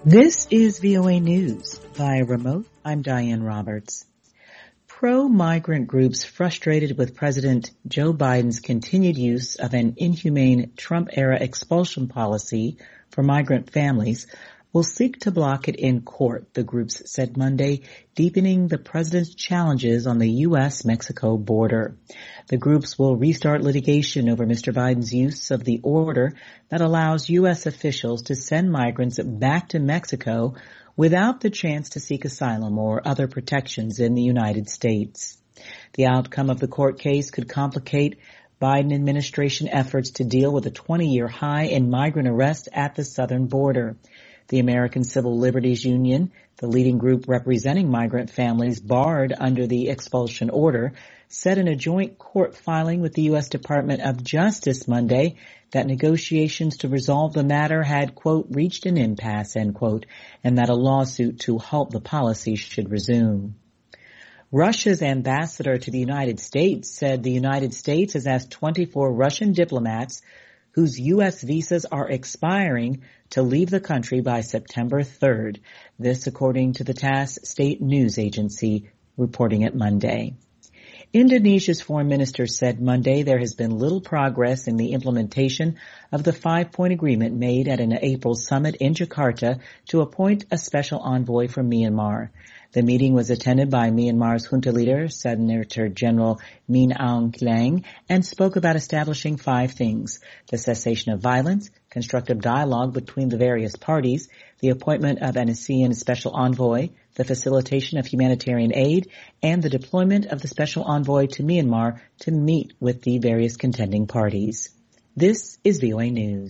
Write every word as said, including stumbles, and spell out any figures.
This is V O A News. Via remote, I'm Diane Roberts. Pro-migrant groups frustrated with President Joe Biden's continued use of an inhumane Trump-era expulsion policy for migrant families will seek to block it in court, the groups said Monday, deepening the president's challenges on the U S Mexico border. The groups will restart litigation over Mister Biden's use of the order that allows U S officials to send migrants back to Mexico without the chance to seek asylum or other protections in the United States. The outcome of the court case could complicate Biden administration efforts to deal with a twenty-year high in migrant arrests at the southern border. The American Civil Liberties Union, the leading group representing migrant families barred under the expulsion order, said in a joint court filing with the U S Department of Justice Monday that negotiations to resolve the matter had, quote, reached an impasse, end quote, and that a lawsuit to halt the policy should resume. Russia's ambassador to the United States said the United States has asked twenty-four Russian diplomats whose U S visas are expiring to leave the country by September third. This according to the TASS state news agency reporting it Monday. Indonesia's foreign minister said Monday there has been little progress in the implementation of the five-point agreement made at an April summit in Jakarta to appoint a special envoy for Myanmar. The meeting was attended by Myanmar's junta leader, Senator General Min Aung Hlaing, and spoke about establishing five things: the cessation of violence, constructive dialogue between the various parties, the appointment of an ASEAN special envoy, the facilitation of humanitarian aid, and the deployment of the special envoy to Myanmar to meet with the various contending parties. This is V O A News.